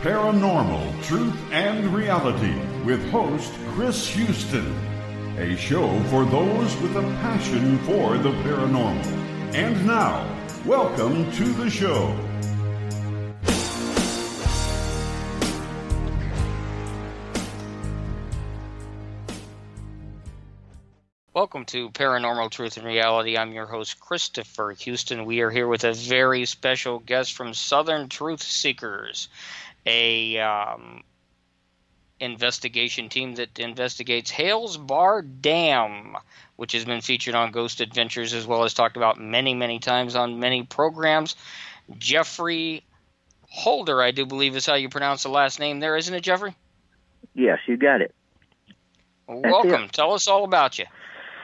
Paranormal Truth and Reality with host Chris Houston. A show for those with a passion for the paranormal. And now, welcome to the show. Welcome to Paranormal Truth and Reality. I'm your host, Christopher Houston. We are here with a very special guest from Southern Truth Seekers, a investigation team that investigates Hales Bar Dam, which has been featured on Ghost Adventures as well as talked about many, many times on many programs. Jeffrey Holder, I do believe is how you pronounce the last name there, isn't it, Jeffrey? Yes, you got it. Welcome. Tell us all about you.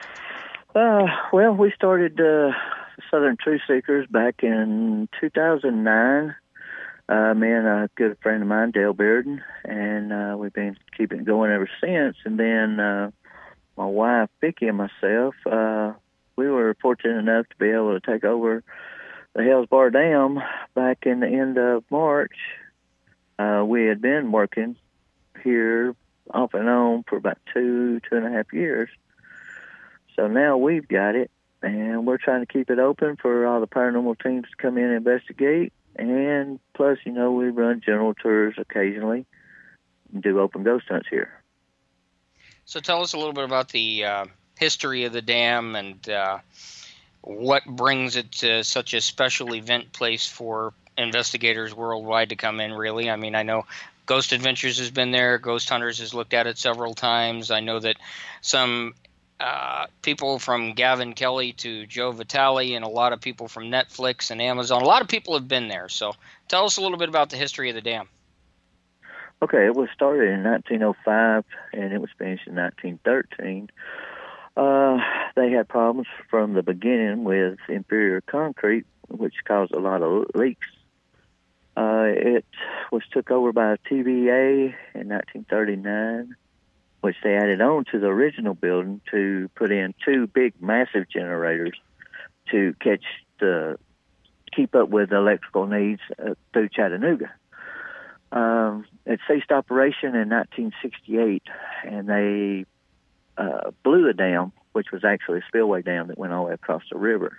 Well, we started Southern Truth Seekers back in 2009. Me and a good friend of mine, Dale Bearden, and we've been keeping it going ever since. And then my wife, Vicki, and myself, we were fortunate enough to be able to take over the Hales Bar Dam back in the end of March. We had been working here off and on for about two and a half years. So now we've got it, and we're trying to keep it open for all the paranormal teams to come in and investigate. And plus, you know, we run general tours occasionally and do open ghost hunts here. So tell us a little bit about the history of the dam and what brings it to such a special event place for investigators worldwide to come in, really. I mean, I know Ghost Adventures has been there. Ghost Hunters has looked at it several times. I know that some people from Gavin Kelly to Joe Vitale and a lot of people from Netflix and Amazon, a lot of people have been there. So tell us a little bit about the history of the dam. Okay, it was started in 1905 and it was finished in 1913. They had problems from the beginning with inferior concrete, which caused a lot of leaks. It was took over by TVA in 1939, which they added on to the original building to put in two big, massive generators to keep up with the electrical needs through Chattanooga. It ceased operation in 1968, and they blew the dam, which was actually a spillway dam that went all the way across the river.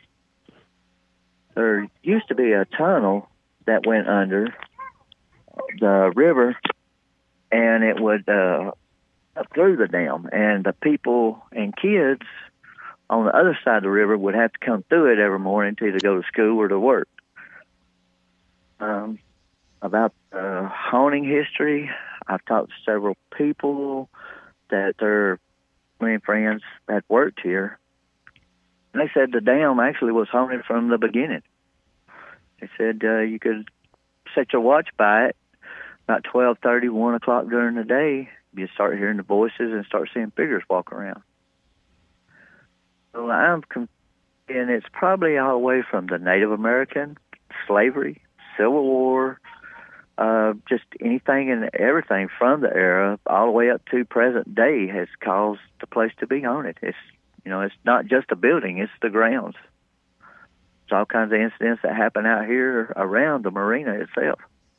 There used to be a tunnel that went under the river, and it would through the dam, and the people and kids on the other side of the river would have to come through it every morning to either go to school or to work. About haunting history, I've talked to several people that their friends that worked here. And they said the dam actually was haunted from the beginning. They said you could set your watch by it about 12:30, 1 o'clock during the day. You start hearing the voices and start seeing figures walk around. So and it's probably all the way from the Native American, slavery, Civil War, just anything and everything from the era all the way up to present day has caused the place to be haunted. It's not just a building; it's the grounds. There's all kinds of incidents that happen out here around the marina itself.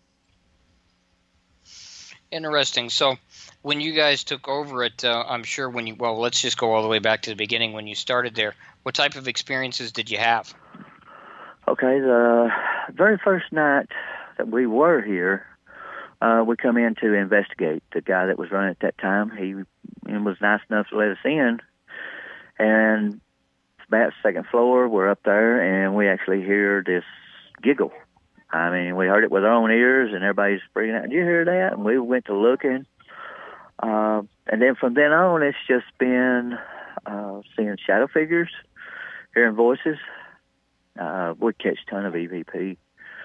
Interesting. So when you guys took over it, I'm sure let's just go all the way back to the beginning when you started there. What type of experiences did you have? Okay, the very first night that we were here, we come in to investigate. The guy that was running at that time, he was nice enough to let us in. And it's about second floor, we're up there, and we actually hear this giggle. I mean, we heard it with our own ears, and everybody's freaking out. Did you hear that? And we went to looking. And then from then on, it's just been seeing shadow figures, hearing voices. We'd catch a ton of EVP.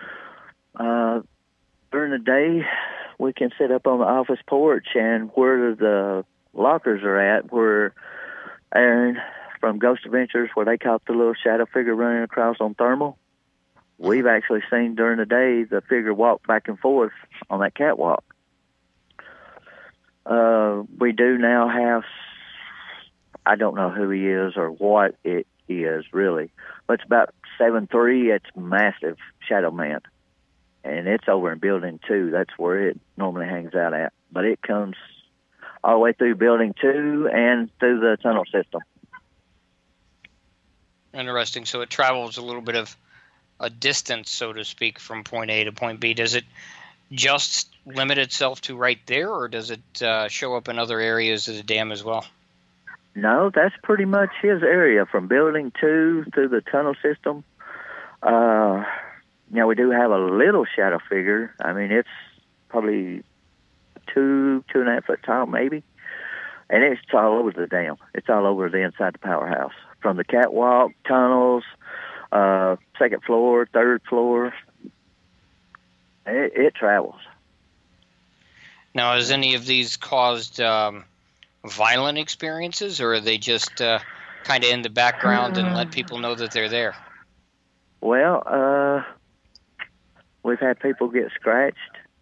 During the day, we can sit up on the office porch, and where the lockers are at, where Aaron from Ghost Adventures, where they caught the little shadow figure running across on thermal, we've actually seen during the day the figure walk back and forth on that catwalk. We do now have, I don't know who he is or what it is really, but it's about 7'3". It's massive shadow man. and it's over in Building 2. That's where it normally hangs out at. But it comes all the way through Building 2 and through the tunnel system. Interesting. So it travels a little bit of a distance, so to speak, from point A to point B. Does it just limit itself to right there, or does it show up in other areas of the dam as well? No, that's pretty much his area, from Building 2 through the tunnel system. We do have a little shadow figure. I mean, it's probably 2.5 foot tall, maybe. And it's all over the dam. It's all over the inside the powerhouse. From the catwalk, tunnels, second floor, third floor. It travels. Now, has any of these caused violent experiences, or are they just kind of in the background and let people know that they're there? Well, we've had people get scratched,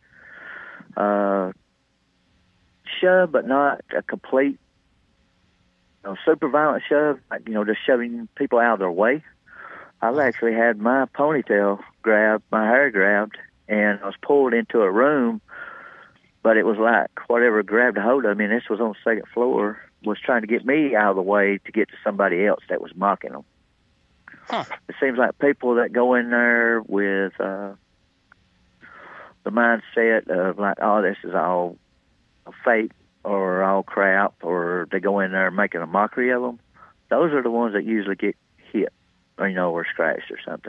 shoved, but not a complete, super violent shove, just shoving people out of their way. I've actually had my ponytail grabbed, my hair grabbed, and I was pulled into a room, but it was like whatever grabbed a hold of me, and this was on the second floor, was trying to get me out of the way to get to somebody else that was mocking them. Huh. It seems like people that go in there with the mindset of like, oh, this is all fake or all crap, or they go in there making a mockery of them, those are the ones that usually get hit or scratched or something.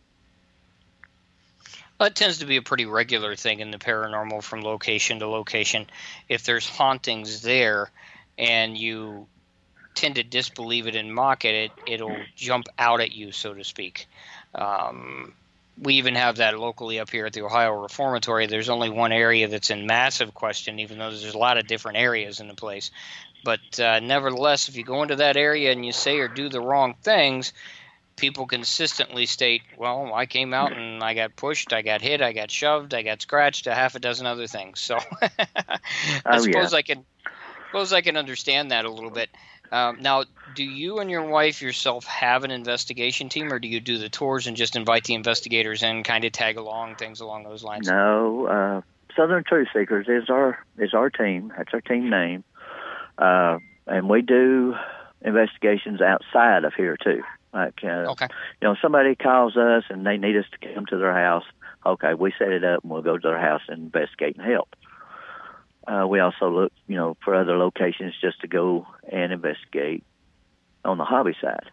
That tends to be a pretty regular thing in the paranormal, from location to location. If there's hauntings there and you tend to disbelieve it and mock it, it'll jump out at you, so to speak. We even have that locally up here at the Ohio Reformatory. There's only one area that's in massive question, even though there's a lot of different areas in the place. But nevertheless, if you go into that area and you say or do the wrong things, people consistently state, well, I came out and I got pushed, I got hit, I got shoved, I got scratched, a half a dozen other things. So I suppose I can understand that a little bit. Now, do you and your wife yourself have an investigation team, or do you do the tours and just invite the investigators in, kind of tag along, things along those lines? No, Southern Truth Seekers is our team. That's our team name. And we do investigations outside of here too. Like, okay. Somebody calls us and they need us to come to their house. Okay, we set it up and we'll go to their house and investigate and help. We also look, for other locations just to go and investigate on the hobby side.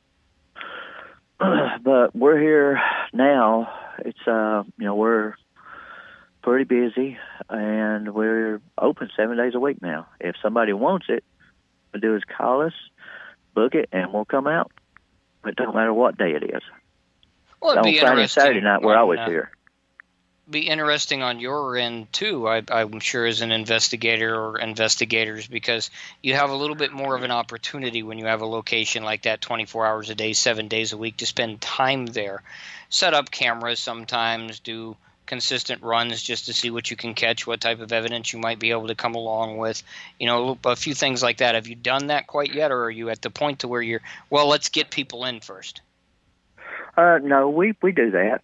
But we're here now. It's, we're pretty busy and we're open 7 days a week now. If somebody wants it, what we do is call us, book it, and we'll come out. It don't matter what day it is. Well, it'd be on Friday and interesting. Saturday night, we're always here. Be interesting on your end too, I'm sure, as an investigator or investigators, because you have a little bit more of an opportunity when you have a location like that 24 hours a day, 7 days a week, to spend time there. Set up cameras sometimes, do consistent runs just to see what you can catch, what type of evidence you might be able to come along with, a few things like that. Have you done that quite yet, or are you at the point to where you're, well, let's get people in first? No, we do that.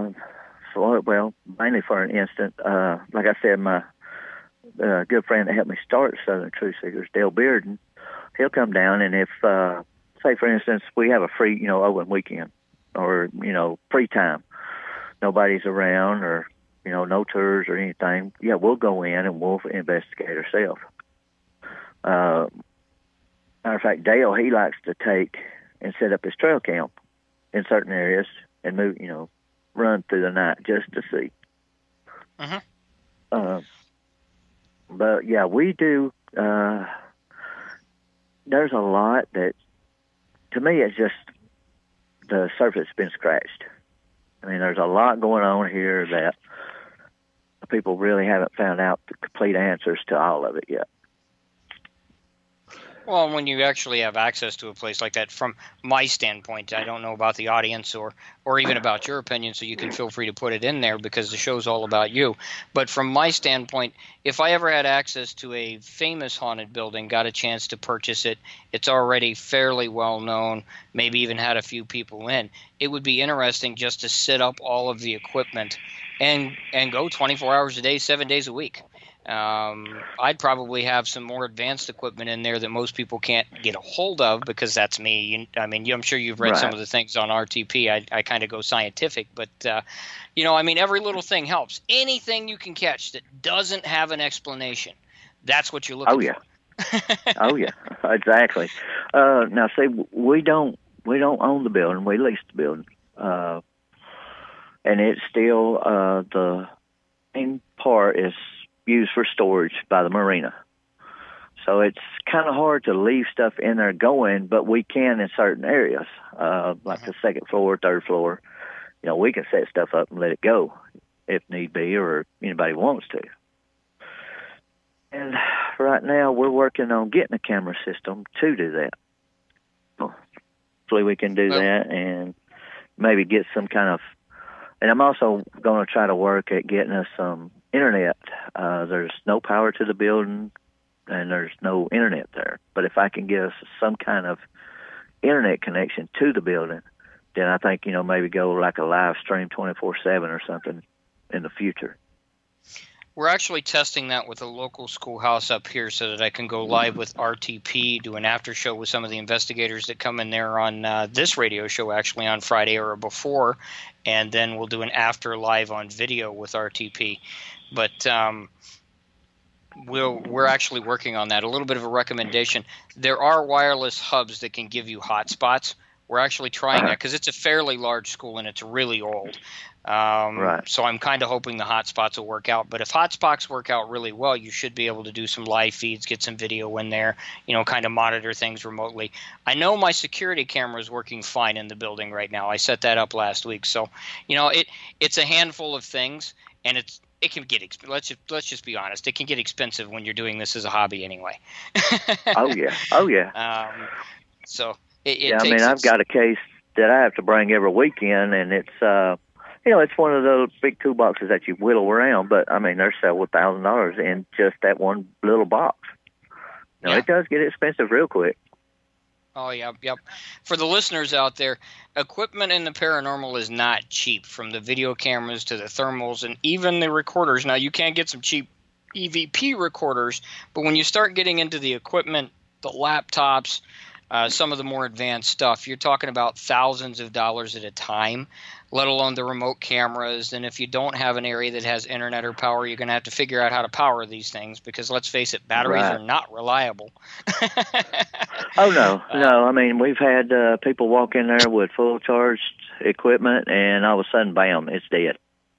Mainly for an instant, like I said, my good friend that helped me start Southern Truth Seekers, Dale Bearden, he'll come down, and if, say for instance, we have a free, open weekend or, free time, nobody's around or, no tours or anything, we'll go in and we'll investigate ourselves. Matter of fact, Dale, he likes to take and set up his trail camp in certain areas and move, run through the night just to see. Uh-huh. But we do. There's a lot that, to me, it's just the surface has been scratched. I mean, there's a lot going on here that people really haven't found out the complete answers to all of it yet. Well, when you actually have access to a place like that, from my standpoint, I don't know about the audience or even about your opinion, so you can feel free to put it in there because the show's all about you. But from my standpoint, if I ever had access to a famous haunted building, got a chance to purchase it, it's already fairly well known, maybe even had a few people in, it would be interesting just to set up all of the equipment and go 24 hours a day, 7 days a week. I'd probably have some more advanced equipment in there that most people can't get a hold of because that's me. I'm sure you've read some of the things on RTP. I kind of go scientific, but every little thing helps. Anything you can catch that doesn't have an explanation, that's what you're looking for. Oh yeah, exactly. Now, see, we don't own the building; we lease the building, and it's still the main part is used for storage by the marina. So it's kind of hard to leave stuff in there going, but we can in certain areas, like the second floor, third floor. We can set stuff up and let it go if need be, or anybody wants to. And right now, we're working on getting a camera system to do that. Hopefully, we can do that and maybe get some kind of. And I'm also going to try to work at getting us some internet. There's no power to the building, and there's no internet there. But if I can get us some kind of internet connection to the building, then I think maybe go like a live stream 24/7 or something in the future. We're actually testing that with a local schoolhouse up here so that I can go live with RTP, do an after show with some of the investigators that come in there on this radio show actually on Friday or before, and then we'll do an after live on video with RTP. But we're actually working on that. A little bit of a recommendation. There are wireless hubs that can give you hotspots. We're actually trying that because it's a fairly large school and it's really old. So I'm kind of hoping the hotspots will work out. But if hotspots work out really well, you should be able to do some live feeds, get some video in there, kind of monitor things remotely. I know my security camera is working fine in the building right now. I set that up last week. So, it's a handful of things, and it can get let's just be honest. It can get expensive when you're doing this as a hobby anyway. Oh yeah. So I've got a case that I have to bring every weekend, and it's it's one of those big toolboxes that you whittle around. But they're several $1,000s in just that one little box. It does get expensive real quick. Oh, yeah, yep. For the listeners out there, equipment in the paranormal is not cheap, from the video cameras to the thermals and even the recorders. Now, you can get some cheap EVP recorders, but when you start getting into the equipment, the laptops, some of the more advanced stuff, you're talking about thousands of dollars at a time, let alone the remote cameras. And if you don't have an area that has internet or power, you're going to have to figure out how to power these things because, let's face it, batteries are not reliable. Oh, no. We've had people walk in there with full charged equipment, and all of a sudden, bam, it's dead.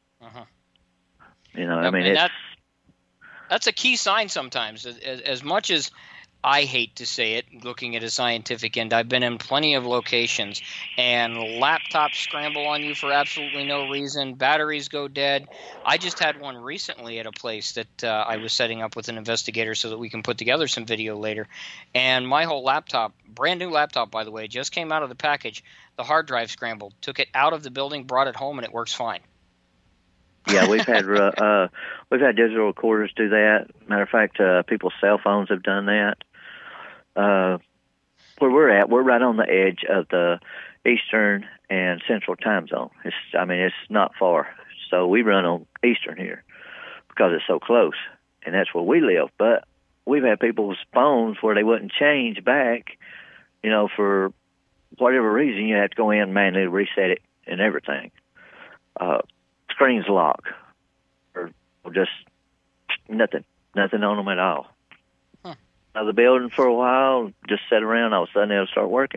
That's a key sign sometimes. As much as I hate to say it, looking at a scientific end, I've been in plenty of locations, and laptops scramble on you for absolutely no reason. Batteries go dead. I just had one recently at a place that I was setting up with an investigator so that we can put together some video later. And my whole laptop, brand new laptop, by the way, just came out of the package. The hard drive scrambled. Took it out of the building, brought it home, and it works fine. Yeah, we've had digital recorders do that. Matter of fact, people's cell phones have done that. Where we're right on the edge of the Eastern and Central time zone. It's not far. So we run on Eastern here because it's so close, and that's where we live. But we've had people's phones where they wouldn't change back, for whatever reason. You have to go in and manually reset it and everything. Screens lock, or just nothing on them at all. Out of the building for a while, just sit around, all of a sudden it'll start working.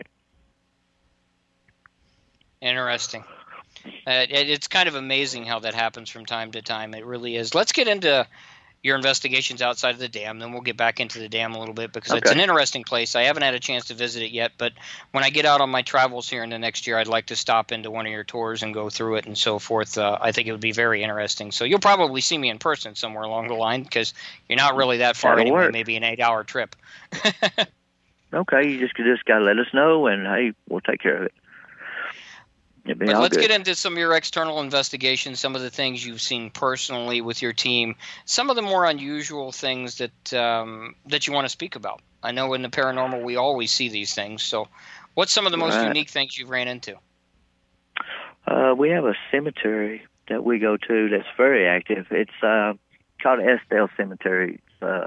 Interesting. It's kind of amazing how that happens from time to time. It really is. Let's get into your investigations outside of the dam, then we'll get back into the dam a little bit because it's an interesting place. I haven't had a chance to visit it yet, but when I get out on my travels here in the next year, I'd like to stop into one of your tours and go through it and so forth. I think it would be very interesting. So you'll probably see me in person somewhere along the line because you're not really that far anyway, maybe an 8-hour trip. Okay, you just got to let us know, and hey, we'll take care of it. But let's get into some of your external investigations, some of the things you've seen personally with your team, some of the more unusual things that you want to speak about. I know in the paranormal we always see these things. So what's some of the most unique things you've ran into? We have a cemetery that we go to that's very active. It's called Estelle Cemetery.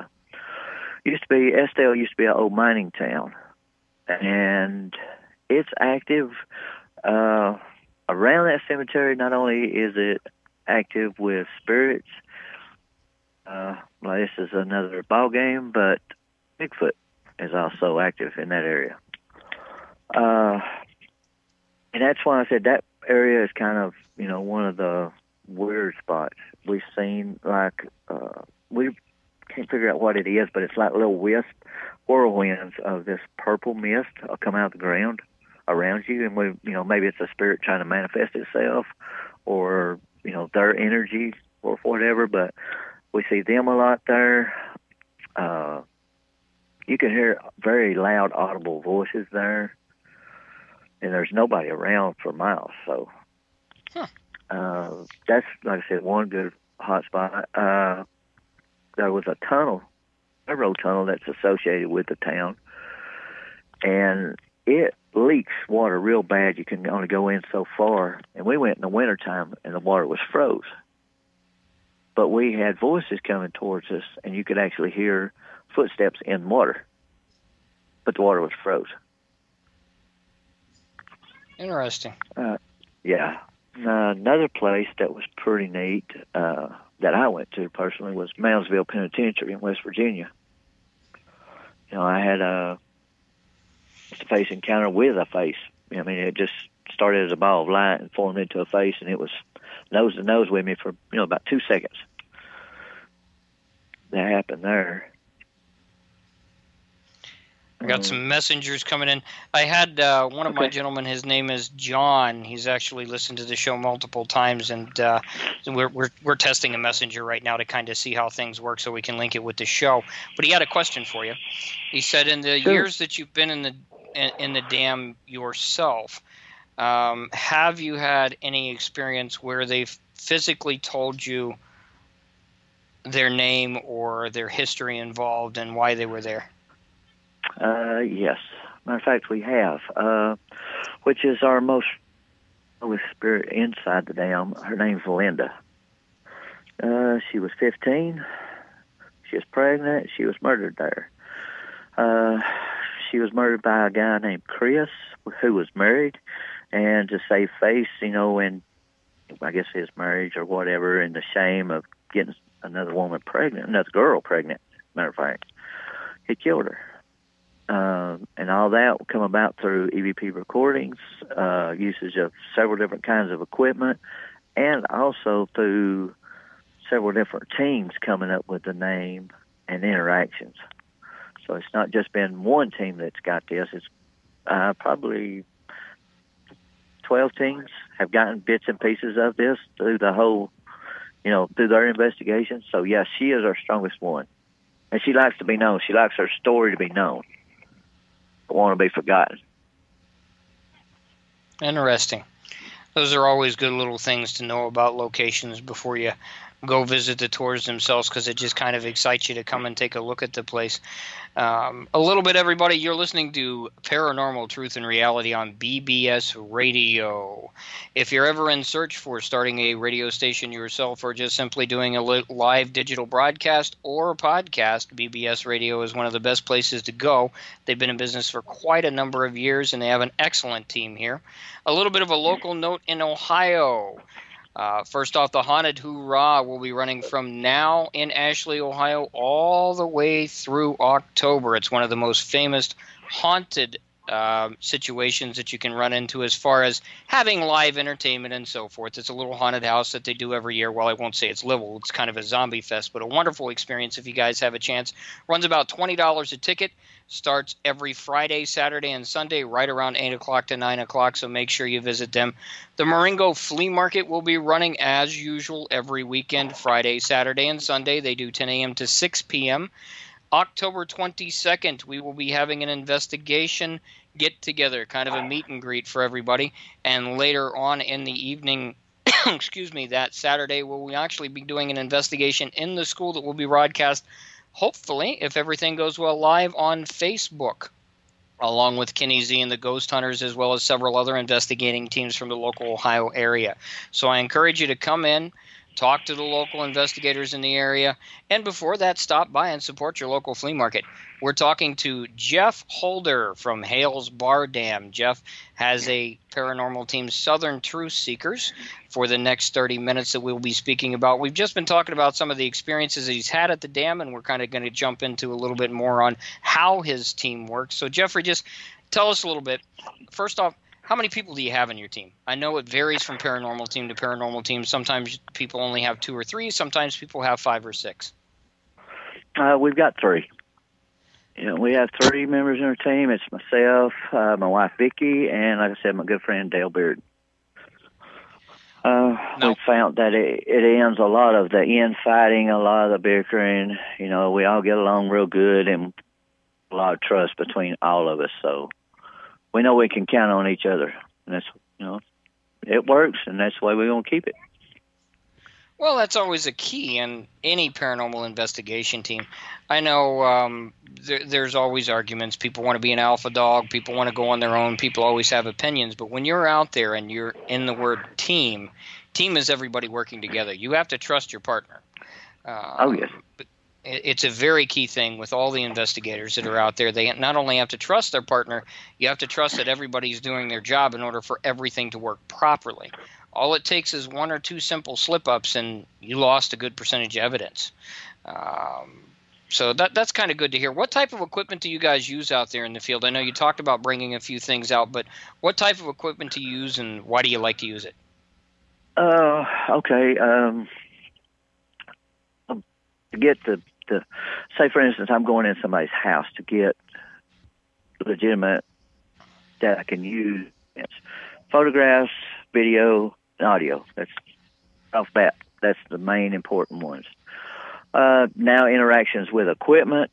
Estelle used to be an old mining town, and it's active. Around that cemetery, not only is it active with spirits, this is another ball game, but Bigfoot is also active in that area. And that's why I said that area is kind of, one of the weird spots. We've seen, we can't figure out what it is, but it's like little whirlwinds of this purple mist come out of the ground around you, and maybe it's a spirit trying to manifest itself, or their energy or whatever. But we see them a lot there. You can hear very loud, audible voices there, and there's nobody around for miles. So that's, like I said, one good hot spot. There was a railroad tunnel that's associated with the town, and it leaks water real bad. You can only go in so far. And we went in the wintertime, and the water was froze. But we had voices coming towards us, and you could actually hear footsteps in water. But the water was froze. Interesting. Yeah. Another place that was pretty neat that I went to personally was Moundsville Penitentiary in West Virginia. I had a face encounter with a face. It just started as a ball of light and formed into a face, and it was nose to nose with me for about 2 seconds. That happened there. I got some messengers coming in. I had one of my gentlemen. His name is John. He's actually listened to the show multiple times, and we're testing a messenger right now to kind of see how things work, so we can link it with the show. But he had a question for you. He said, in the years that you've been in the dam yourself, have you had any experience where they've physically told you their name or their history involved and why they were there? Yes. Matter of fact, we have, which is our most spirit inside the dam. Her name's Linda. She was 15. She was pregnant. She was murdered there. She was murdered by a guy named Chris, who was married, and to save face, and I guess his marriage or whatever, and the shame of getting another girl pregnant, matter of fact, he killed her. And all that will come about through EVP recordings, usage of several different kinds of equipment, and also through several different teams coming up with the name and interactions. So it's not just been one team that's got this. It's probably 12 teams have gotten bits and pieces of this through the whole, through their investigation. So, yes, she is our strongest one. And she likes to be known. She likes her story to be known. Don't want to be forgotten. Interesting. Those are always good little things to know about locations before you go visit the tours themselves, because it just kind of excites you to come and take a look at the place. A little bit, everybody, you're listening to Paranormal Truth and Reality on BBS Radio. If you're ever in search for starting a radio station yourself, or just simply doing a live digital broadcast or podcast, BBS Radio is one of the best places to go. They've been in business for quite a number of years, and they have an excellent team here. A little bit of a local note in Ohio. First off, the Haunted Hoorah will be running from now in Ashley, Ohio, all the way through October. It's one of the most famous haunted situations that you can run into as far as having live entertainment and so forth. It's a little haunted house that they do every year. Well, I won't say it's little. It's kind of a zombie fest, but a wonderful experience if you guys have a chance. Runs about $20 a ticket. Starts every Friday, Saturday, and Sunday right around 8 o'clock to 9 o'clock, so make sure you visit them. The Marengo Flea Market will be running as usual every weekend, Friday, Saturday, and Sunday. They do 10 a.m. to 6 p.m. October 22nd, we will be having an investigation get-together, kind of a meet and greet for everybody. And later on in the evening, that Saturday, we'll actually be doing an investigation in the school that will be broadcast, hopefully, if everything goes well, live on Facebook. along with Kenny Z and the Ghost Hunters, as well as several other investigating teams from the local Ohio area. So I encourage you to come in, talk to the local investigators in the area, and before that, stop by and support your local flea market. We're talking to Jeff Holder from Hales Bar Dam. Jeff has a paranormal team, Southern Truth Seekers, for the next 30 minutes that we'll be speaking about. We've just been talking about some of the experiences that he's had at the dam, and we're kind of going to jump into a little bit more on how his team works. So, Jeffrey, just tell us a little bit. First off, how many people do you have in your team? I know it varies from paranormal team to paranormal team. Sometimes people only have 2 or 3. Sometimes people have 5 or 6. We've got 3. We have 3 members in our team. It's myself, my wife Vicki, and like I said, my good friend Dale Beard. We found that it ends a lot of the infighting, a lot of the bickering. We all get along real good, and a lot of trust between all of us. So we know we can count on each other, and that's it works, and that's the way we're gonna keep it. Well, that's always a key in any paranormal investigation team. I know there's always arguments. People want to be an alpha dog. People want to go on their own. People always have opinions. But when you're out there and you're in the word team is everybody working together. You have to trust your partner. Oh, yes. It's a very key thing with all the investigators that are out there. They not only have to trust their partner, you have to trust that everybody's doing their job in order for everything to work properly. All it takes is 1 or 2 simple slip-ups, and you lost a good percentage of evidence. So that's kind of good to hear. What type of equipment do you guys use out there in the field? I know you talked about bringing a few things out, but what type of equipment do you use, and why do you like to use it? Okay. To get the say, for instance, I'm going in somebody's house to get legitimate that I can use photographs, video, and audio. That's off bat. That's the main important ones. Now, interactions with equipment.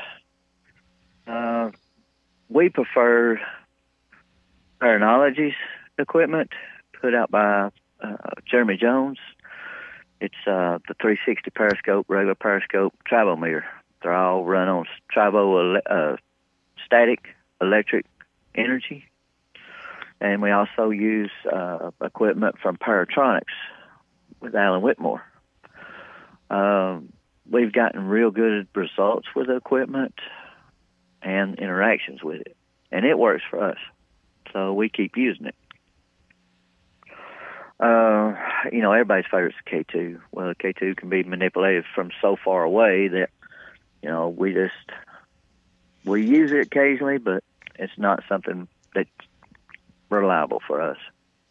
We prefer Paranology's equipment put out by Jeremy Jones. It's the 360 periscope, regular periscope, tribometer. They're all run on tribo static electric energy. And we also use equipment from Paratronics with Alan Whitmore. We've gotten real good results with the equipment and interactions with it. And it works for us. So we keep using it. Everybody's favorite is K2. Well, the K2 can be manipulated from so far away that, we use it occasionally, but it's not something that's reliable for us.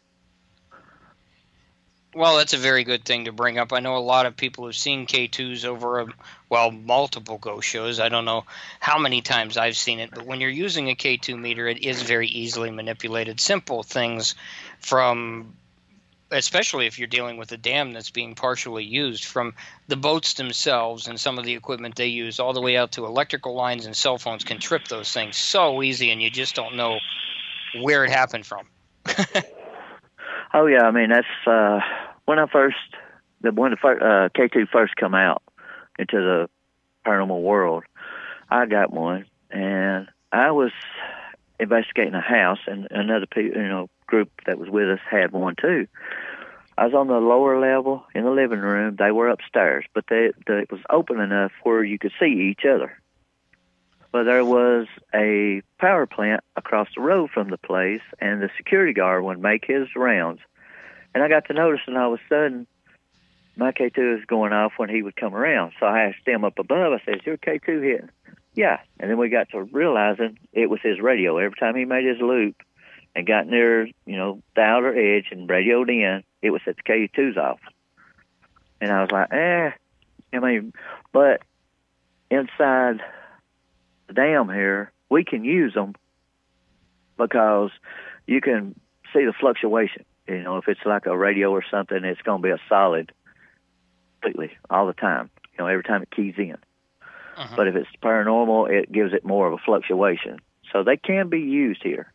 Well, that's a very good thing to bring up. I know a lot of people have seen K2s over, multiple ghost shows. I don't know how many times I've seen it, but when you're using a K2 meter, it is very easily manipulated. Simple things from, especially if you're dealing with a dam that's being partially used, from the boats themselves and some of the equipment they use all the way out to electrical lines and cell phones can trip those things so easy, and you just don't know where it happened from. Oh, yeah. I mean, that's when the K2 first come out into the paranormal world, I got one, and I was investigating a house, and another group that was with us had one too. I was on the lower level in the living room. They were upstairs, but it was open enough where you could see each other. But there was a power plant across the road from the place, and the security guard would make his rounds. And I got to noticing all of a sudden my K2 was going off when he would come around. So I asked him up above, I said, "Is your K2 hitting?" "Yeah." And then we got to realizing it was his radio. Every time he made his loop and got near, the outer edge and radioed in, it would set the K2s off. And I was like, but inside the dam here, we can use them because you can see the fluctuation. If it's like a radio or something, it's going to be a solid completely all the time, every time it keys in. Uh-huh. But if it's paranormal, it gives it more of a fluctuation. So they can be used here.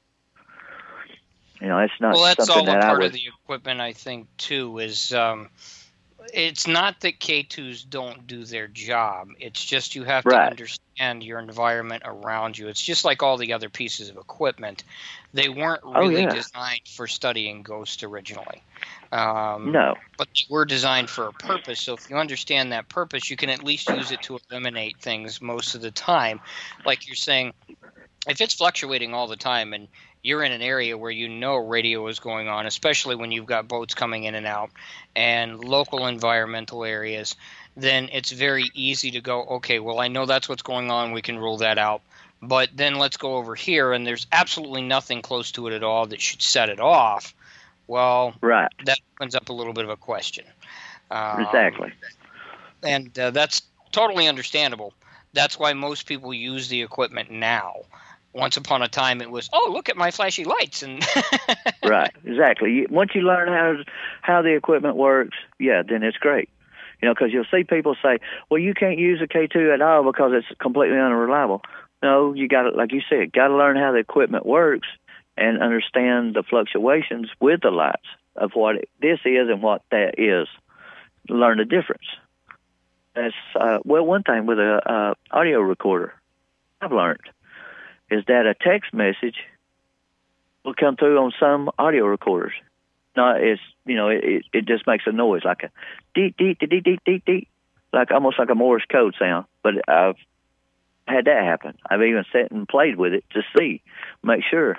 It's not that's something all that a part of the equipment, I think, too, is It's not that K2s don't do their job. It's just you have to Right. understand your environment around you. It's just like all the other pieces of equipment. They weren't really designed for studying ghosts originally. No. But they were designed for a purpose. So if you understand that purpose, you can at least use it to eliminate things most of the time. Like you're saying, if it's fluctuating all the time and you're in an area where you know radio is going on, especially when you've got boats coming in and out and local environmental areas, then it's very easy to go, okay, well, I know that's what's going on. We can rule that out. But then let's go over here, and there's absolutely nothing close to it at all that should set it off. Well, Right. that opens up a little bit of a question. Exactly. And that's totally understandable. That's why most people use the equipment now. Once upon a time, it was, oh, look at my flashy lights. And Right, exactly. Once you learn how the equipment works, then it's great. Because you'll see people say, well, you can't use a K2 at all because it's completely unreliable. No, you got to, like you said, got to learn how the equipment works and understand the fluctuations with the lights of what this is and what that is. Learn the difference. That's one thing with a audio recorder I've learned is that a text message will come through on some audio recorders. No, it just makes a noise like a deep, deep, deep, deep, deep, deep, like almost like a Morse code sound. But I've had that happen. I've even sat and played with it to make sure.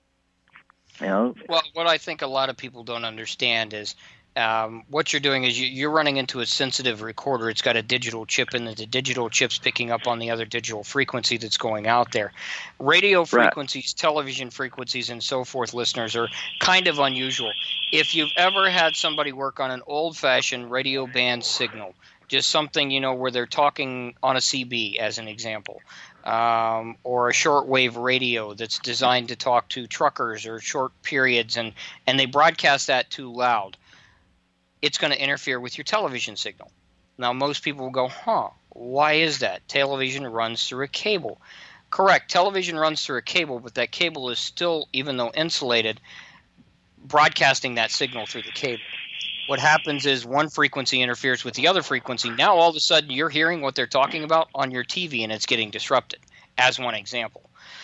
Well, what I think a lot of people don't understand is what you're doing is you're running into a sensitive recorder. It's got a digital chip in it. The digital chip's picking up on the other digital frequency that's going out there. Radio frequencies, television frequencies, and so forth, listeners, are kind of unusual. If you've ever had somebody work on an old-fashioned radio band signal, just something, where they're talking on a CB, as an example, or a shortwave radio that's designed to talk to truckers or short periods, and they broadcast that too loud, it's going to interfere with your television signal. Now, most people will go, why is that? Television runs through a cable. Correct, television runs through a cable, but that cable is still, even though insulated, broadcasting that signal through the cable. What happens is one frequency interferes with the other frequency. Now, all of a sudden, you're hearing what they're talking about on your TV, and it's getting disrupted, as one example.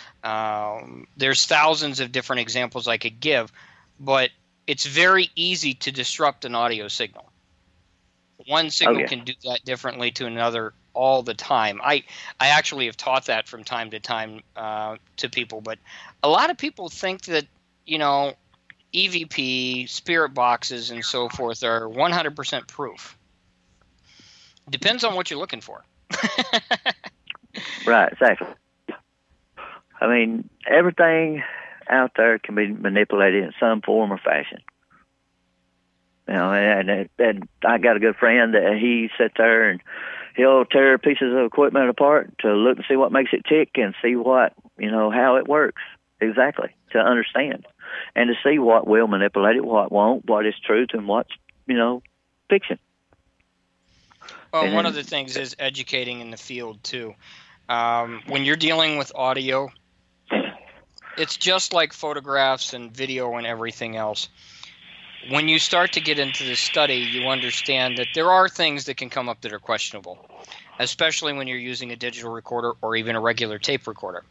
There's thousands of different examples I could give, but it's very easy to disrupt an audio signal. One signal can do that differently to another all the time. I actually have taught that from time to time to people, but a lot of people think that, EVP, spirit boxes, and so forth are 100% proof. Depends on what you're looking for. Right, exactly. I mean, everything out there can be manipulated in some form or fashion. And I got a good friend that he sits there and he'll tear pieces of equipment apart to look and see what makes it tick and see what, how it works exactly, to understand and to see what will manipulate it, what won't, what is truth and what's, fiction. Well, one of the things is educating in the field too. When you're dealing with audio, it's just like photographs and video and everything else. When you start to get into the study, you understand that there are things that can come up that are questionable, especially when you're using a digital recorder or even a regular tape recorder,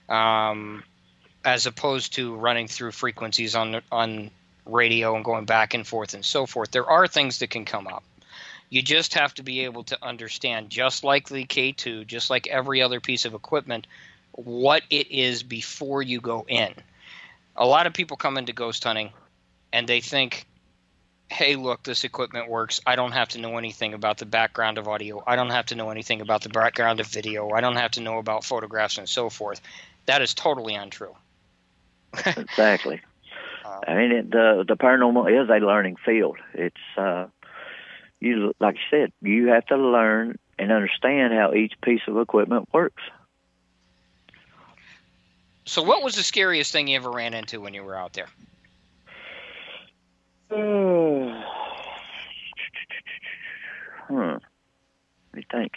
as opposed to running through frequencies on radio and going back and forth and so forth. There are things that can come up. You just have to be able to understand, just like the K2, just like every other piece of equipment, what it is before you go in. A lot of people come into ghost hunting and they think, hey, look, this equipment works. I don't have to know anything about the background of audio. I don't have to know anything about the background of video. I don't have to know about photographs and so forth. That is totally untrue. Exactly. I mean, the paranormal is a learning field. It's you, like you said, you have to learn and understand how each piece of equipment works. So what was the scariest thing you ever ran into when you were out there? Let me think.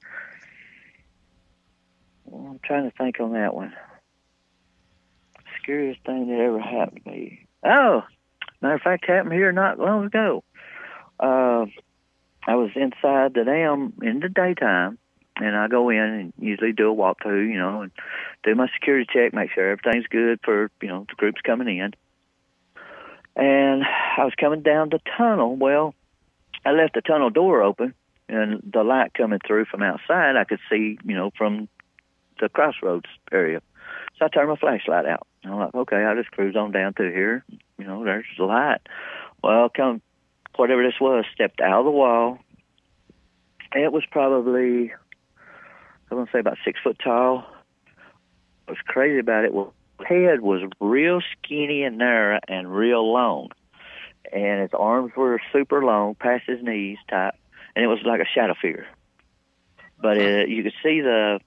Well, I'm trying to think on that one. Scariest thing that ever happened to me. Oh, matter of fact, happened here not long ago. I was inside the dam in the daytime, and I go in and usually do a walkthrough, and do my security check, make sure everything's good for, the groups coming in. And I was coming down the tunnel. Well, I left the tunnel door open, and the light coming through from outside, I could see, from the crossroads area. So I turned my flashlight out. And I'm like, okay, I'll just cruise on down through here. There's the light. Well, whatever this was, stepped out of the wall. It was probably, I want to say about 6 foot tall. What was crazy about it was his head was real skinny and narrow and real long. And his arms were super long, past his knees type. And it was like a shadow figure. But you could see the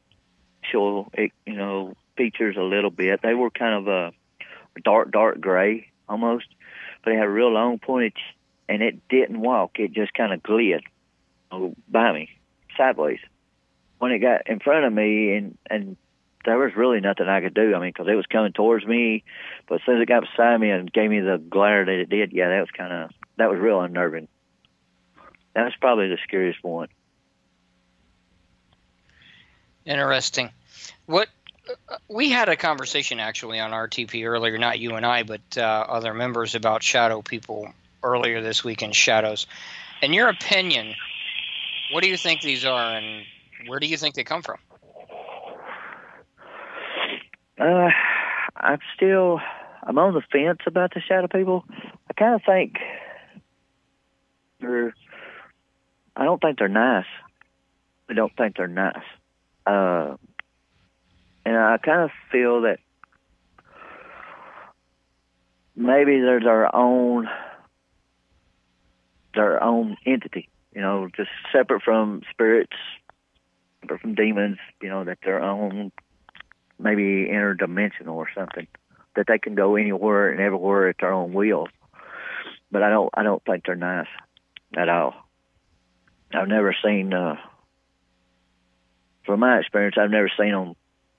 features a little bit. They were kind of a dark gray almost. But it had a real long pointed, and it didn't walk. It just kind of glid by me, sideways. When it got in front of me, and there was really nothing I could do. I mean, because it was coming towards me, but as soon as it got beside me and gave me the glare that it did, yeah, that was real unnerving. That was probably the scariest one. Interesting. We had a conversation actually on RTP earlier, not you and I, but other members about shadow people earlier this week in Shadows. In your opinion, what do you think these are, and where do you think they come from? I'm on the fence about the shadow people. I kind of think I don't think they're nice. I don't think they're nice. And I kind of feel that maybe they're their own entity, just separate from spirits, separate from demons, that their own, maybe interdimensional or something, that they can go anywhere and everywhere at their own will. But I don't think they're nice at all. I've never seen, from my experience, I've never seen them.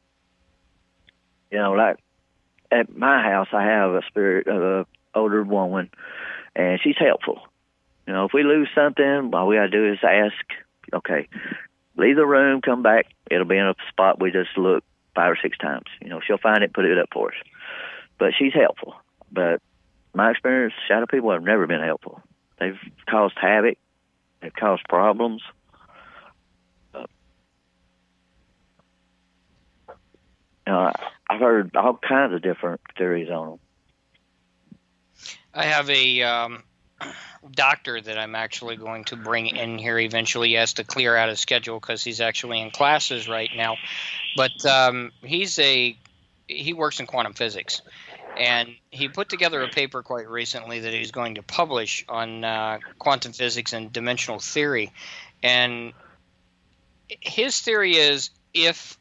Like at my house, I have a spirit of an older woman, and she's helpful. If we lose something, all we got to do is ask, okay, leave the room, come back. It'll be in a spot we just look 5 or 6 times. She'll find it, put it up for us. But she's helpful. But my experience, shadow people have never been helpful. They've caused havoc. They've caused problems. I've heard all kinds of different theories on them. I have a doctor that I'm actually going to bring in here eventually. He has to clear out his schedule because he's actually in classes right now. But he works in quantum physics. And he put together a paper quite recently that he's going to publish on quantum physics and dimensional theory. And his theory is if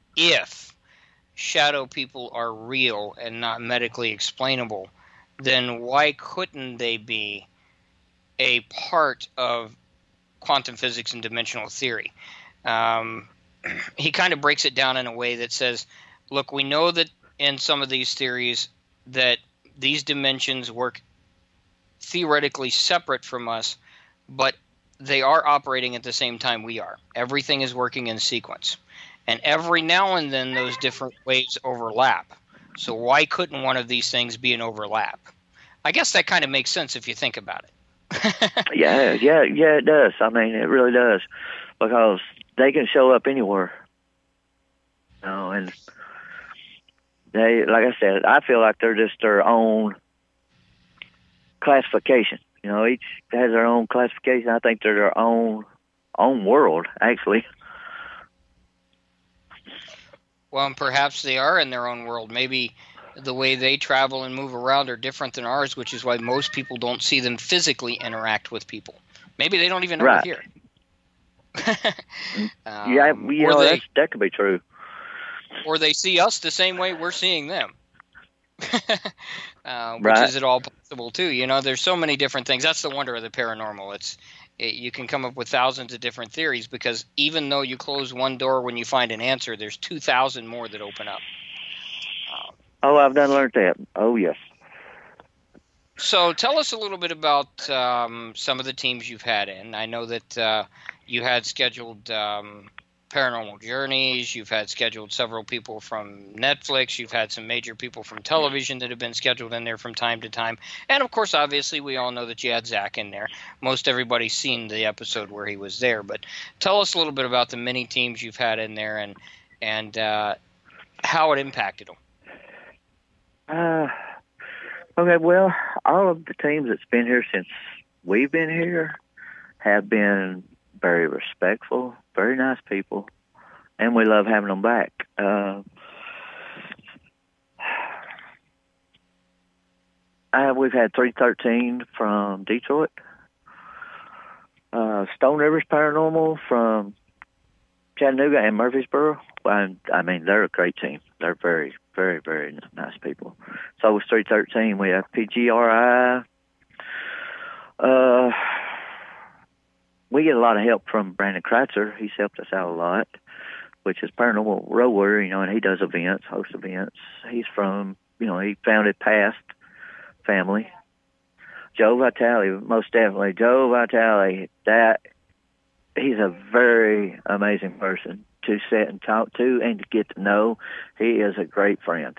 shadow people are real and not medically explainable, then why couldn't they be a part of quantum physics and dimensional theory? He kind of breaks it down in a way that says, look, we know that in some of these theories that these dimensions work theoretically separate from us, but they are operating at the same time we are. Everything is working in sequence. And every now and then those different waves overlap. So why couldn't one of these things be an overlap? I guess that kind of makes sense if you think about it. Yeah, it does. I mean, it really does. Because they can show up anywhere. And they, like I said, I feel like they're just their own classification. Each has their own classification. I think they're their own world, actually. Well, and perhaps they are in their own world. Maybe the way they travel and move around are different than ours, which is why most people don't see them physically interact with people. Maybe they don't even know we're here. That could be true. Or they see us the same way we're seeing them. Which is at all possible too. There's so many different things. That's the wonder of the paranormal. You can come up with thousands of different theories because even though you close one door when you find an answer, there's 2,000 more that open up. I've done learned that. Oh, yes. So tell us a little bit about some of the teams you've had in. I know that you had scheduled Paranormal Journeys. You've had scheduled several people from Netflix. You've had some major people from television that have been scheduled in there from time to time. And, of course, obviously, we all know that you had Zach in there. Most everybody's seen the episode where he was there. But tell us a little bit about the many teams you've had in there and how it impacted them. Okay, well, all of the teams that's been here since we've been here have been very respectful, very nice people, and we love having them back. We've had 313 from Detroit, Stone Rivers Paranormal from Chattanooga and Murfreesboro. I mean, they're a great team. They're very, very, very nice people. So it was 313. We have PGRI. We get a lot of help from Brandon Kreitzer. He's helped us out a lot, which is Paranormal Road Warrior, and he does events, hosts events. He's from, he founded Past Family. Joe Vitale, most definitely. Joe Vitale, he's a very amazing person to sit and talk to and to get to know. He is a great friend.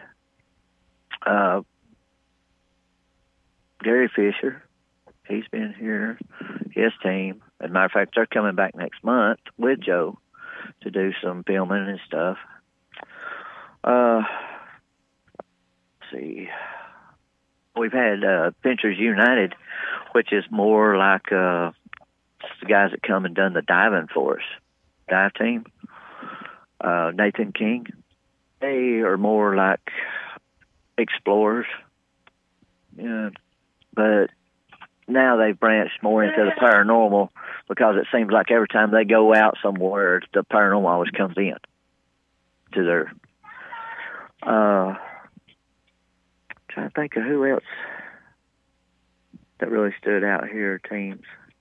Gary Fisher, he's been here, his team. As a matter of fact, they're coming back next month with Joe to do some filming and stuff. Let's see. We've had Ventures United, which is more like the guys that come and done the diving for us, dive team. Nathan King, they are more like explorers. Yeah, but now they've branched more into the paranormal because it seems like every time they go out somewhere, the paranormal always comes in to their. Trying to think of who else that really stood out here. Teams.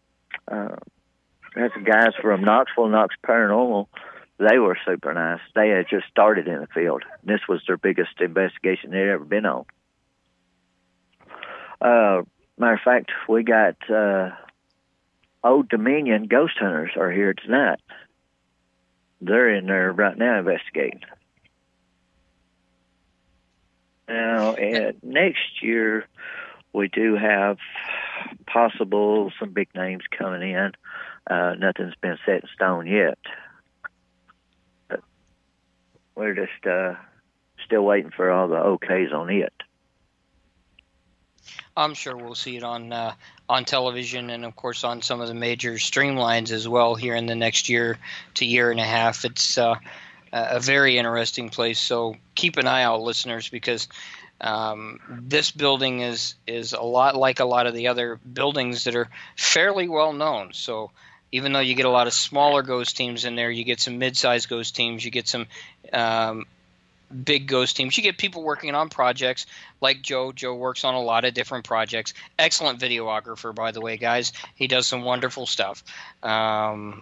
Had some guys from Knoxville, Knox Paranormal. They were super nice. They had just started in the field. This was their biggest investigation they'd ever been on. Matter of fact, we got Old Dominion Ghost Hunters are here tonight. They're in there right now investigating. Now, next year, we do have some big names coming in. Nothing's been set in stone yet. But we're just still waiting for all the okays on it. I'm sure we'll see it on television and, of course, on some of the major streamlines as well here in the next year to year and a half. It's a very interesting place. So keep an eye out, listeners, because this building is a lot like a lot of the other buildings that are fairly well known. So even though you get a lot of smaller ghost teams in there, you get some mid-sized ghost teams, you get some big ghost teams. You get people working on projects like Joe. Joe works on a lot of different projects. Excellent videographer, by the way, guys. He does some wonderful stuff. And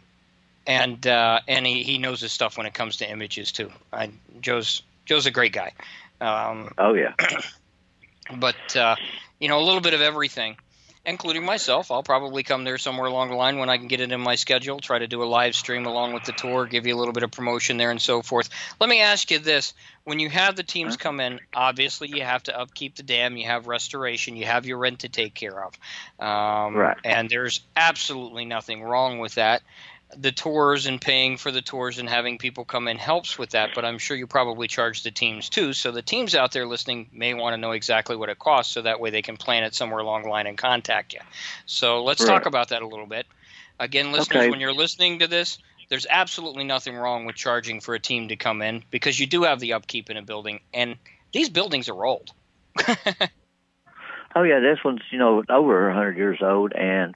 he knows his stuff when it comes to images too. Joe's a great guy. Oh yeah. But a little bit of everything, including myself. I'll probably come there somewhere along the line when I can get it in my schedule. Try to do a live stream along with the tour, give you a little bit of promotion there and so forth. Let me ask you this: when you have the teams come in, obviously you have to upkeep the dam, you have restoration, you have your rent to take care of, right? And there's absolutely nothing wrong with that. The tours and paying for the tours and having people come in helps with that, but I'm sure you probably charge the teams too. So the teams out there listening may want to know exactly what it costs so that way they can plan it somewhere along the line and contact you. So let's talk about that a little bit. Again, listeners, when you're listening to this, there's absolutely nothing wrong with charging for a team to come in because you do have the upkeep in a building, and these buildings are old. Oh, yeah, this one's, over 100 years old, and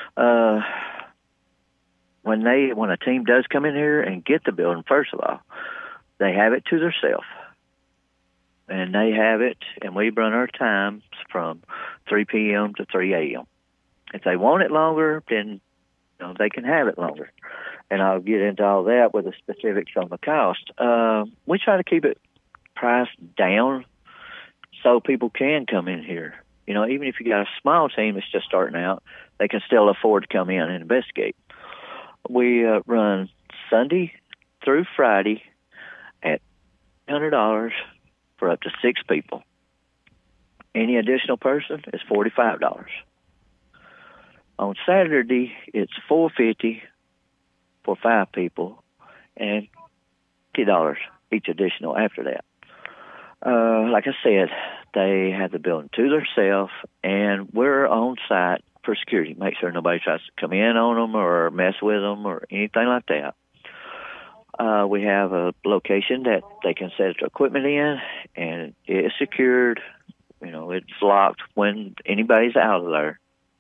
when a team does come in here and get the building, first of all, they have it to themselves. And they have it, and we run our times from 3 p.m. to 3 a.m. If they want it longer, then they can have it longer. And I'll get into all that with the specifics on the cost. We try to keep it priced down so people can come in here even if you got a small team that's just starting out, they can still afford to come in and investigate. We run Sunday through Friday at $100 for up to 6 people. Any additional person is $45. On Saturday, it's $4.50 for 5 people and $50 each additional after that. Like I said, they have the building to themselves, and we're on site for security. Make sure nobody tries to come in on them or mess with them or anything like that. We have a location that they can set their equipment in, and it's secured. It's locked when anybody's out of there.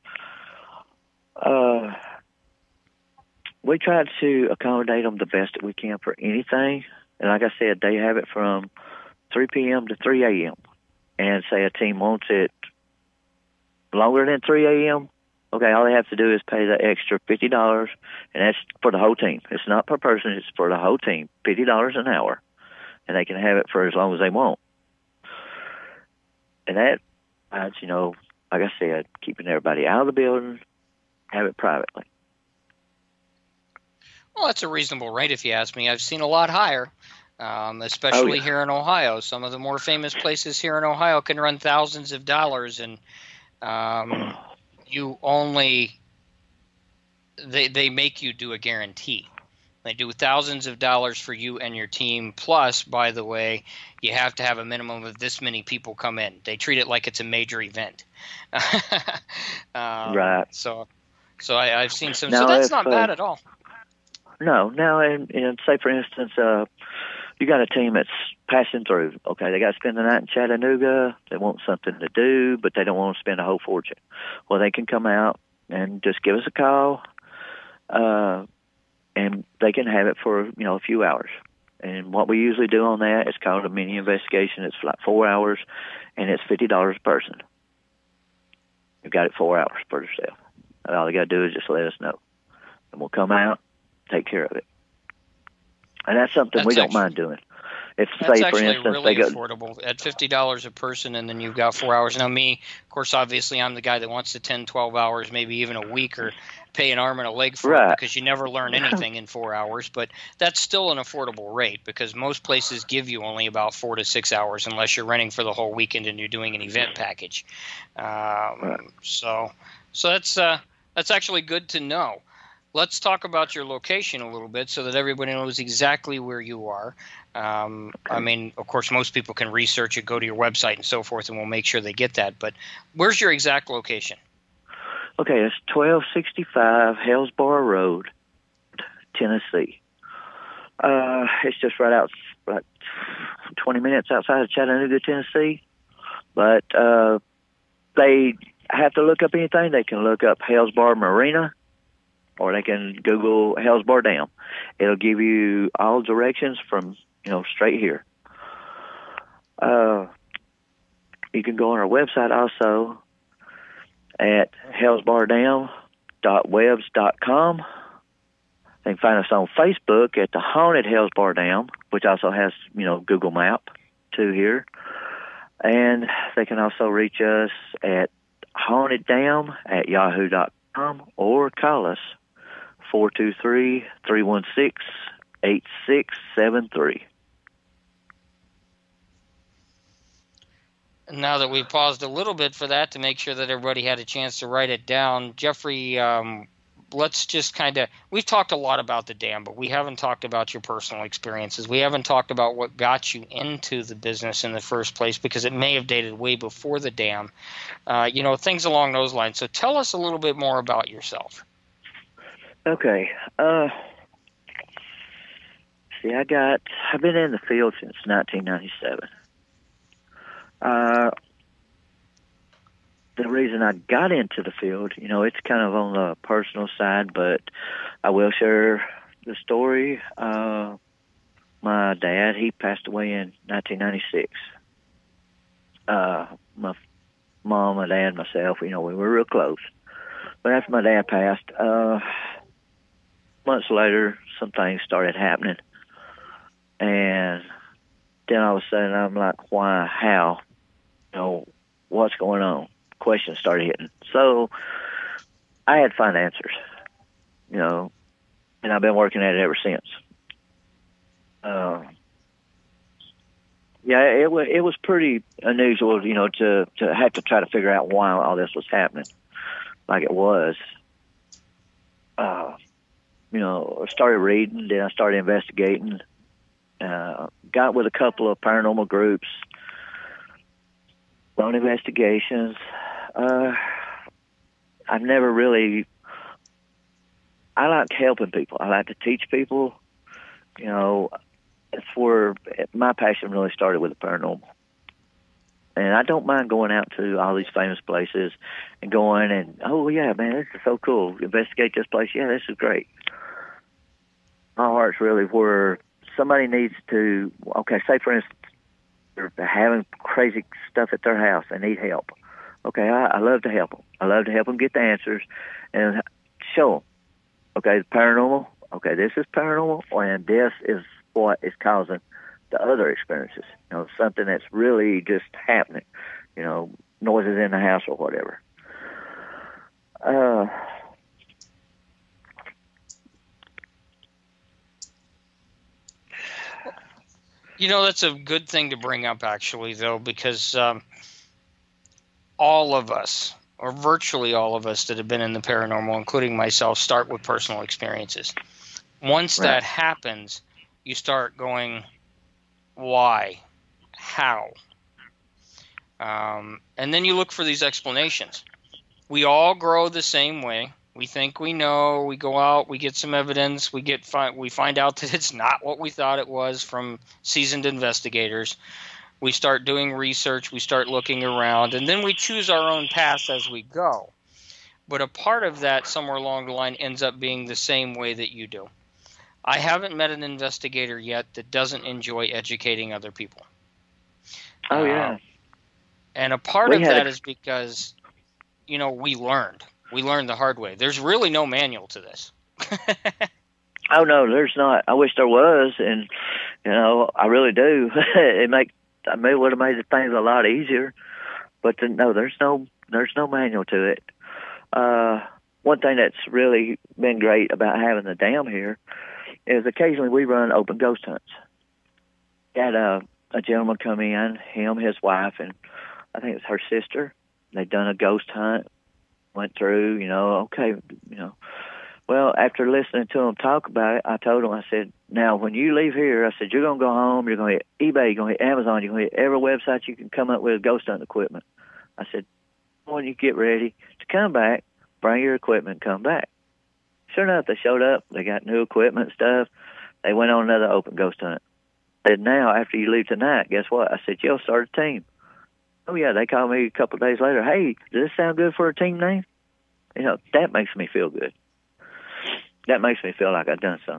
We try to accommodate them the best that we can for anything. And like I said, they have it from 3 p.m. to 3 a.m. And say a team wants it longer than 3 a.m., okay, all they have to do is pay the extra $50, and that's for the whole team. It's not per person, it's for the whole team, $50 an hour. And they can have it for as long as they want. And that, like I said, keeping everybody out of the building, have it privately. Well, that's a reasonable rate if you ask me. I've seen a lot higher, especially here in Ohio. Some of the more famous places here in Ohio can run thousands of dollars, and they make you do a guarantee. They do thousands of dollars for you and your team. Plus, by the way, you have to have a minimum of this many people come in. They treat it like it's a major event. Right. So I've seen some. Now, so that's not bad at all. No. Now, and say, for instance, you got a team that's passing through. Okay, they got to spend the night in Chattanooga. They want something to do, but they don't want to spend a whole fortune. Well, they can come out and just give us a call, and they can have it for, a few hours. And what we usually do on that is called a mini investigation. It's like 4 hours, and it's $50 a person. You've got it 4 hours per yourself. And all they got to do is just let us know. And we'll come out, take care of it. And that's something we don't mind doing. If, that's say, for actually instance, really affordable at $50 a person, and then you've got 4 hours. Now, me, of course, obviously, I'm the guy that wants the 10, 12 hours, maybe even a week, or pay an arm and a leg for it, because you never learn anything in 4 hours. But that's still an affordable rate, because most places give you only about 4 to 6 hours unless you're renting for the whole weekend and you're doing an event package. So that's actually good to know. Let's talk about your location a little bit so that everybody knows exactly where you are. I mean, of course, most people can research it, go to your website and so forth, and we'll make sure they get that. But where's your exact location? Okay, it's 1265 Hellsborough Road, Tennessee. It's just right out, like 20 minutes outside of Chattanooga, Tennessee. But they have to look up anything. They can look up Hellsborough Marina, or they can Google Hellsborough Dam. It'll give you all directions from, straight here. You can go on our website also at hellsboroughDam.webs.com. They can find us on Facebook at the Haunted Hellsborough Dam, which also has, Google Map too here. And they can also reach us at haunteddam@yahoo.com or call us 423-316-8673. Now that we've paused a little bit for that to make sure that everybody had a chance to write it down, Jeffrey, let's just we've talked a lot about the dam, but we haven't talked about your personal experiences. We haven't talked about what got you into the business in the first place, because it may have dated way before the dam, things along those lines. So tell us a little bit more about yourself. Okay. I've been in the field since 1997. The reason I got into the field, it's kind of on the personal side, but I will share the story. My dad, he passed away in 1996. My mom, my dad, myself, we were real close. But after my dad passed, months later, some things started happening. And then all of a sudden, I'm like, why, how, what's going on? Of questions started hitting. So I had to find answers, you know, and I've been working at it ever since. Yeah, it was pretty unusual, you know, to have to try to figure out why all this was happening, like it was. You know, I started reading, then I started investigating. Got with a couple of paranormal groups, own investigations. I've never really. I like helping people. I like to teach people. You know, that's where my passion really started with the paranormal. And I don't mind going out to all these famous places and going and, oh, yeah, man, this is so cool. Investigate this place. Yeah, this is great. My heart's really where somebody needs to, okay, say, for instance, they're having crazy stuff at their house. They need help. Okay, I love to help them. I love to help them get the answers and show them. Okay, the paranormal. Okay, this is paranormal, and this is what is causing the other experiences. You know, something that's really just happening. You know, noises in the house or whatever. You know, that's a good thing to bring up, actually, though, because all of us, or virtually all of us that have been in the paranormal, including myself, start with personal experiences. Once that happens, you start going, why? How? And then you look for these explanations. We all grow the same way. We think we know. We go out. We get some evidence. We find out that it's not what we thought it was from seasoned investigators. We start doing research. We start looking around, and then we choose our own path as we go. But a part of that, somewhere along the line, ends up being the same way that you do. I haven't met an investigator yet that doesn't enjoy educating other people. Oh, yeah. And a part of that is because, you know, we learned. We learned the hard way. There's really no manual to this. Oh, no, there's not. I wish there was, and, you know, I really do. It would have made things a lot easier. But no, there's no manual to it. One thing that's really been great about having the dam here is occasionally we run open ghost hunts. Had a gentleman come in, him, his wife, and I think it was her sister. They'd done a ghost hunt, went through, you know, okay, you know. Well, after listening to them talk about it, I told them, I said, now, when you leave here, I said, you're going to go home, you're going to hit eBay, you're going to hit Amazon, you're going to hit every website you can come up with ghost hunting equipment. I said, when you get ready to come back, bring your equipment and come back. Sure enough, they showed up. They got new equipment and stuff. They went on another open ghost hunt. I said, now, after you leave tonight, guess what? I said, you'll start a team. Oh, yeah, they called me a couple of days later. Hey, does this sound good for a team name? You know, that makes me feel good. That makes me feel like I've done something.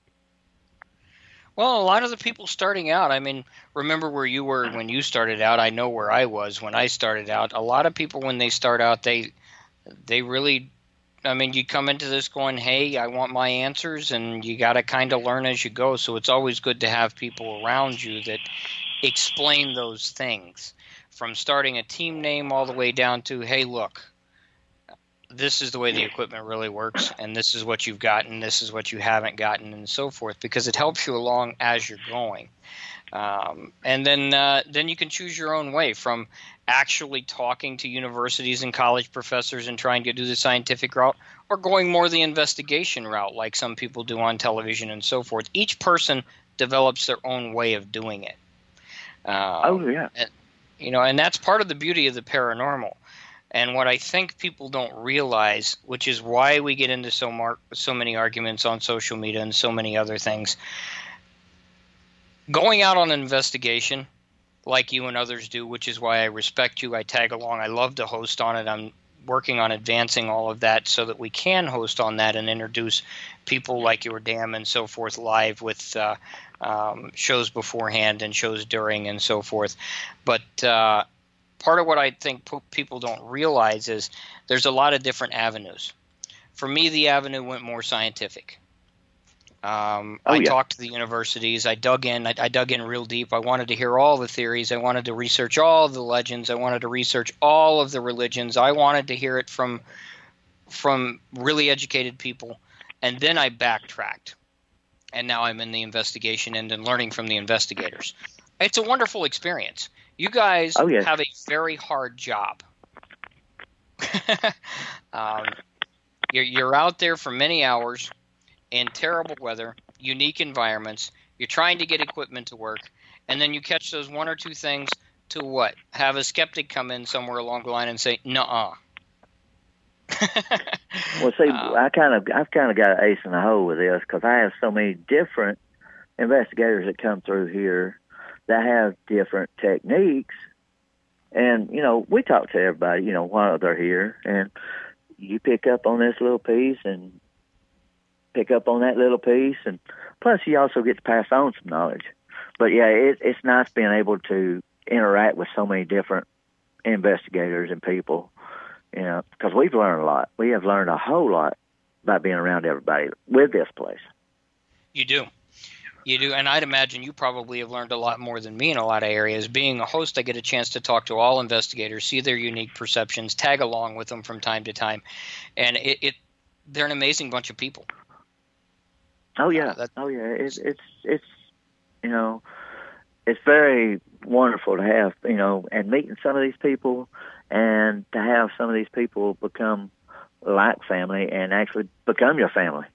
Well, a lot of the people starting out, I mean, remember where you were when you started out. I know where I was when I started out. A lot of people, when they start out, they really, I mean, you come into this going, hey, I want my answers, and you got to kind of learn as you go. So it's always good to have people around you that explain those things, from starting a team name all the way down to, hey, look, this is the way the equipment really works, and this is what you've gotten, this is what you haven't gotten, and so forth, because it helps you along as you're going. And then you can choose your own way, from actually talking to universities and college professors and trying to do the scientific route, or going more the investigation route like some people do on television and so forth. Each person develops their own way of doing it. And that's part of the beauty of the paranormal. And what I think people don't realize, which is why we get into so many arguments on social media and so many other things, going out on an investigation like you and others do, which is why I respect you, I tag along, I love to host on it. I'm working on advancing all of that so that we can host on that and introduce people like your dam and so forth live with shows beforehand and shows during and so forth. But part of what I think people don't realize is there's a lot of different avenues. For me, the avenue went more scientific. I talked to the universities. I dug in. I dug in real deep. I wanted to hear all the theories. I wanted to research all the legends. I wanted to research all of the religions. I wanted to hear it from really educated people. And then I backtracked. And now I'm in the investigation end and learning from the investigators. It's a wonderful experience. You guys have a very hard job. You're out there for many hours in terrible weather, unique environments. You're trying to get equipment to work, and then you catch those one or two things to what? Have a skeptic come in somewhere along the line and say, "Nuh-uh." Well, see, I've kind of got an ace in the hole with this because I have so many different investigators that come through here that have different techniques, and we talk to everybody, while they're here, and you pick up on this little piece and pick up on that little piece, and plus you also get to pass on some knowledge. But yeah, it's nice being able to interact with so many different investigators and people, because we've learned a lot. We have learned a whole lot by being around everybody with this place. You do, and I'd imagine you probably have learned a lot more than me in a lot of areas. Being a host, I get a chance to talk to all investigators, see their unique perceptions, tag along with them from time to time, and they're an amazing bunch of people. Oh yeah, It's it's very wonderful to have and meeting some of these people, and to have some of these people become like family and actually become your family.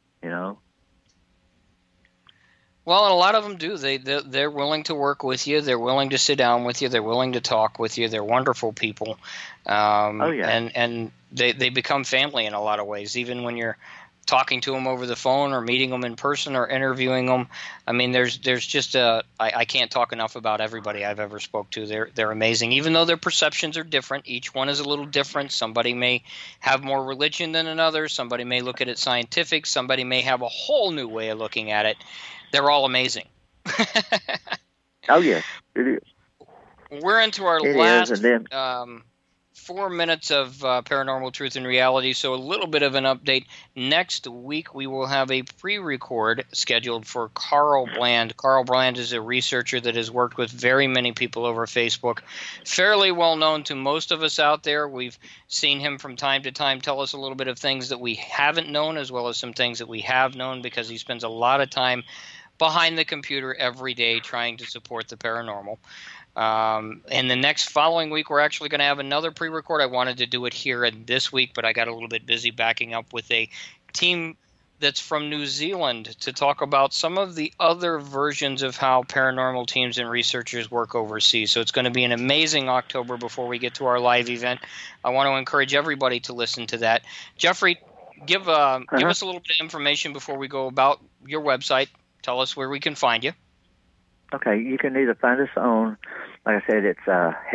Well, and a lot of them do. They're willing to work with you. They're willing to sit down with you. They're willing to talk with you. They're wonderful people. And they become family in a lot of ways, even when you're talking to them over the phone or meeting them in person or interviewing them. I mean, there's just I can't talk enough about everybody I've ever spoke to. They're amazing, even though their perceptions are different. Each one is a little different. Somebody may have more religion than another. Somebody may look at it scientific. Somebody may have a whole new way of looking at it. They're all amazing. Oh, yes, it is. We're into our last 4 minutes of Paranormal Truth and Reality, so a little bit of an update. Next week, we will have a pre-record scheduled for Carl Bland. Carl Bland is a researcher that has worked with very many people over Facebook. Fairly well known to most of us out there. We've seen him from time to time tell us a little bit of things that we haven't known, as well as some things that we have known, because he spends a lot of time behind the computer every day trying to support the paranormal. And the next following week, we're actually going to have another pre-record. I wanted to do it here and this week, but I got a little bit busy backing up with a team that's from New Zealand to talk about some of the other versions of how paranormal teams and researchers work overseas. So it's going to be an amazing October before we get to our live event. I want to encourage everybody to listen to that. Jeffrey, give us a little bit of information before we go about your website. Tell us where we can find you. Okay, you can either find us on, like I said, it's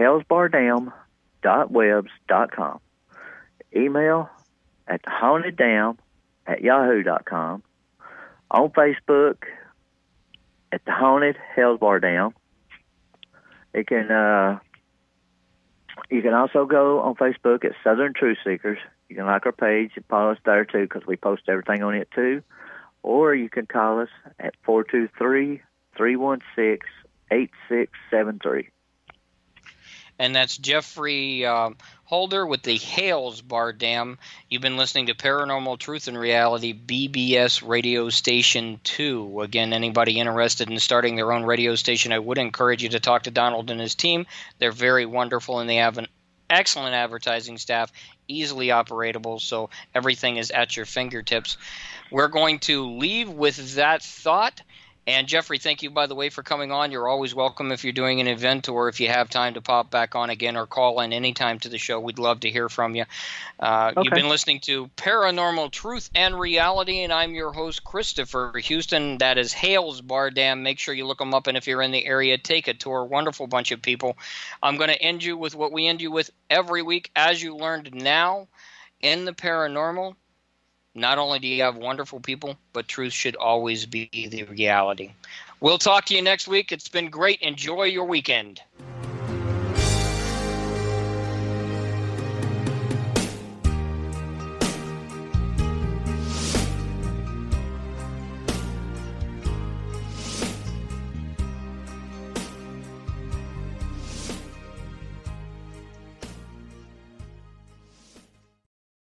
hellsbardam.webs.com. Email at hauntedDam@yahoo.com. On Facebook at the Haunted Hells Bar Dam. You can also go on Facebook at Southern Truth Seekers. You can like our page and follow us there too, because we post everything on it too. Or you can call us at 423-316-8673. And that's Jeffrey Holder with the Hales Bar Dam. You've been listening to Paranormal Truth and Reality, BBS Radio Station 2. Again, anybody interested in starting their own radio station, I would encourage you to talk to Donald and his team. They're very wonderful, and they have an excellent advertising staff, easily operatable, so everything is at your fingertips. We're going to leave with that thought. And Jeffrey, thank you, by the way, for coming on. You're always welcome if you're doing an event or if you have time to pop back on again or call in anytime to the show. We'd love to hear from you. Okay. You've been listening to Paranormal Truth and Reality, and I'm your host, Christopher Houston. That is Hales Bar Dam. Make sure you look them up, and if you're in the area, take a tour. Wonderful bunch of people. I'm going to end you with what we end you with every week. As you learned now, in the paranormal, not only do you have wonderful people, but truth should always be the reality. We'll talk to you next week. It's been great. Enjoy your weekend.